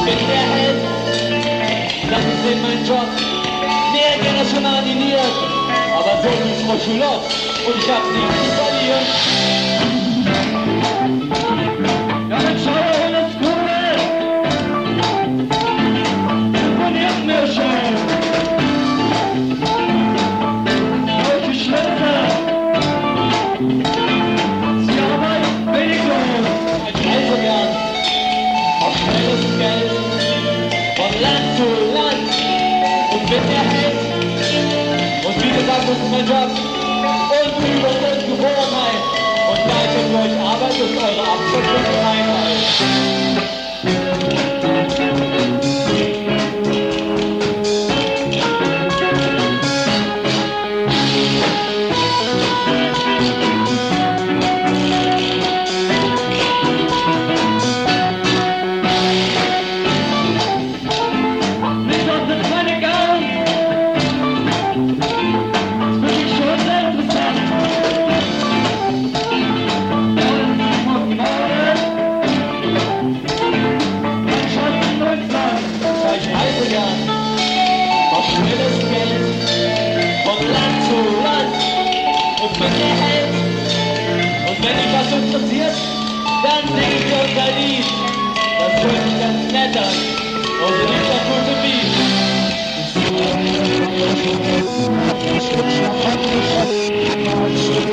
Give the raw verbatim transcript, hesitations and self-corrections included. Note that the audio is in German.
bin der Held, das ist eben mein Job. Mehr gerne schon animiert, aber so wie Frau Schulot und ich hab nichts zu verlieren. Ja, dann schau doch in das Kugel! Imponiert mir schon! Solche Schnitte! Sie arbeiten wenigstens! Ich reise gern auf schnelles Geld von Land zu Land und bin der Held. Und wie gesagt, das ist mein Job. Und über das Gewohnheit. Und leite durch Arbeit ist eure Abschöpfung Freiheit. Schnelles Geld von Land zu Land und bin der Held. Und wenn dich was interessiert, dann sing ich dir unser Lied. Das hört sich ganz nett an und du liebst das gute Beat.